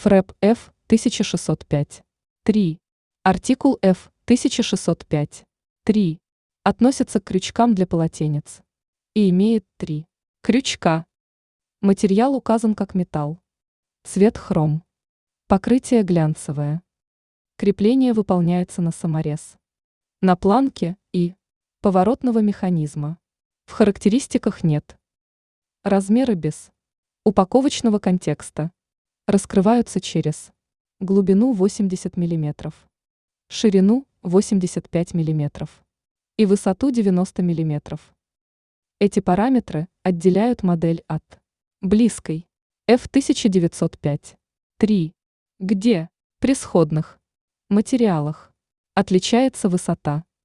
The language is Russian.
ФРЭП F1605. 3. Артикул F1605. 3. Относится к крючкам для полотенец и имеет 3 крючка. Материал указан как металл. Цвет хром. Покрытие глянцевое. Крепление выполняется на саморез. На планке и поворотного механизма. В характеристиках нет. Размеры без упаковочного контекста. Раскрываются через глубину 80 мм, ширину 85 мм и высоту 90 мм. Эти параметры отделяют модель от близкой F1905. 3. Где при сходных материалах отличается высота